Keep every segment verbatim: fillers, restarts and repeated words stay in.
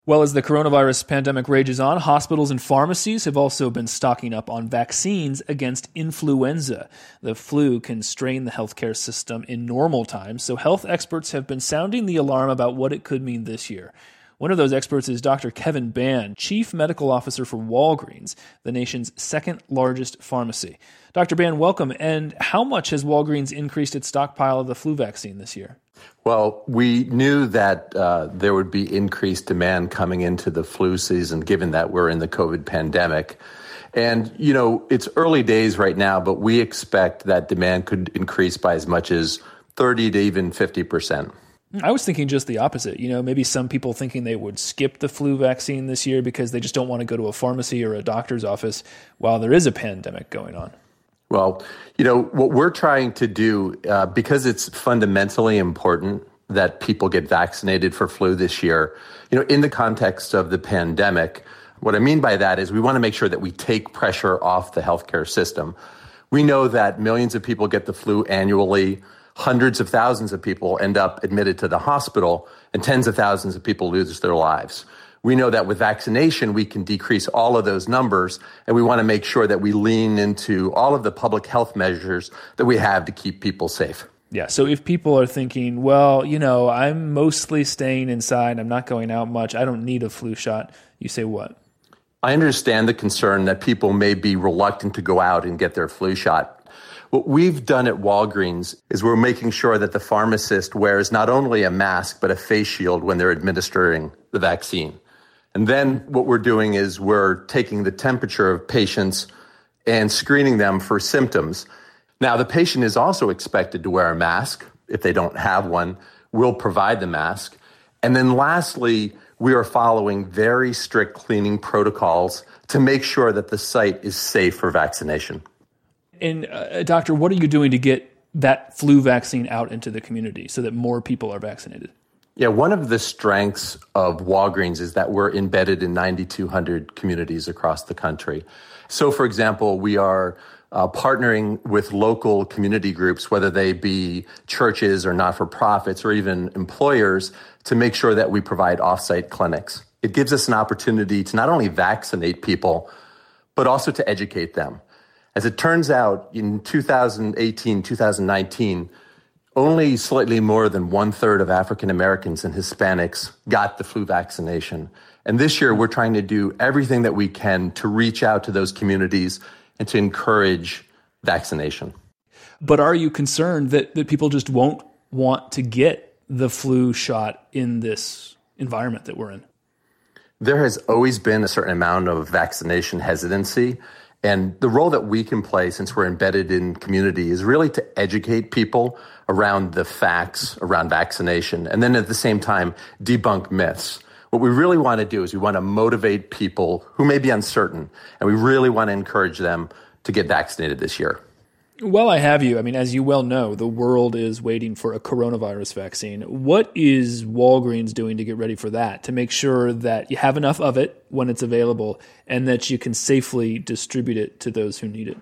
Well, as the coronavirus pandemic rages on, hospitals and pharmacies have also been stocking up on vaccines against influenza. The flu can strain the healthcare system in normal times, so health experts have been sounding the alarm about what it could mean this year. One of those experts is Doctor Kevin Ban, Chief Medical Officer for Walgreens, the nation's second largest pharmacy. Doctor Ban, welcome. And how much has Walgreens increased its stockpile of the flu vaccine this year? Well, we knew that uh, there would be increased demand coming into the flu season, given that we're in the COVID pandemic. And, you know, it's early days right now, but we expect that demand could increase by as much as thirty to even fifty percent. I was thinking just the opposite. You know, maybe some people thinking they would skip the flu vaccine this year because they just don't want to go to a pharmacy or a doctor's office while there is a pandemic going on. Well, you know, what we're trying to do, uh, because it's fundamentally important that people get vaccinated for flu this year, you know, in the context of the pandemic, what I mean by that is we want to make sure that we take pressure off the healthcare system. We know that millions of people get the flu annually. Hundreds of thousands of people end up admitted to the hospital, and tens of thousands of people lose their lives. We know that with vaccination, we can decrease all of those numbers, and we want to make sure that we lean into all of the public health measures that we have to keep people safe. Yeah, so if people are thinking, well, you know, I'm mostly staying inside, I'm not going out much, I don't need a flu shot, you say what? I understand the concern that people may be reluctant to go out and get their flu shot. What we've done at Walgreens is we're making sure that the pharmacist wears not only a mask, but a face shield when they're administering the vaccine. And then what we're doing is we're taking the temperature of patients and screening them for symptoms. Now, the patient is also expected to wear a mask. If they don't have one, we'll provide the mask. And then lastly, we are following very strict cleaning protocols to make sure that the site is safe for vaccination. And uh, doctor, what are you doing to get that flu vaccine out into the community so that more people are vaccinated? Yeah, one of the strengths of Walgreens is that we're embedded in nine thousand two hundred communities across the country. So, for example, we are uh, partnering with local community groups, whether they be churches or not-for-profits or even employers, to make sure that we provide off-site clinics. It gives us an opportunity to not only vaccinate people, but also to educate them. As it turns out, in two thousand eighteen, two thousand nineteen, only slightly more than one-third of African Americans and Hispanics got the flu vaccination. And this year, we're trying to do everything that we can to reach out to those communities and to encourage vaccination. But are you concerned that, that people just won't want to get the flu shot in this environment that we're in? There has always been a certain amount of vaccination hesitancy. And the role that we can play, since we're embedded in community, is really to educate people around the facts around vaccination, and then at the same time, debunk myths. What we really want to do is we want to motivate people who may be uncertain, and we really want to encourage them to get vaccinated this year. Well, I have you. I mean, as you well know, the world is waiting for a coronavirus vaccine. What is Walgreens doing to get ready for that, to make sure that you have enough of it when it's available and that you can safely distribute it to those who need it?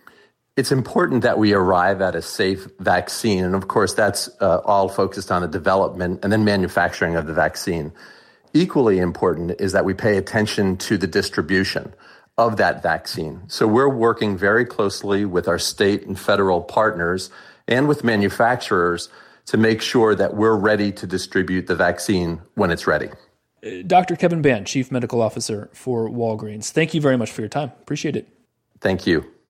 It's important that we arrive at a safe vaccine. And of course, that's uh, all focused on the development and then manufacturing of the vaccine. Equally important is that we pay attention to the distribution of that vaccine. So we're working very closely with our state and federal partners and with manufacturers to make sure that we're ready to distribute the vaccine when it's ready. Doctor Kevin Ban, Chief Medical Officer for Walgreens, thank you very much for your time. Appreciate it. Thank you.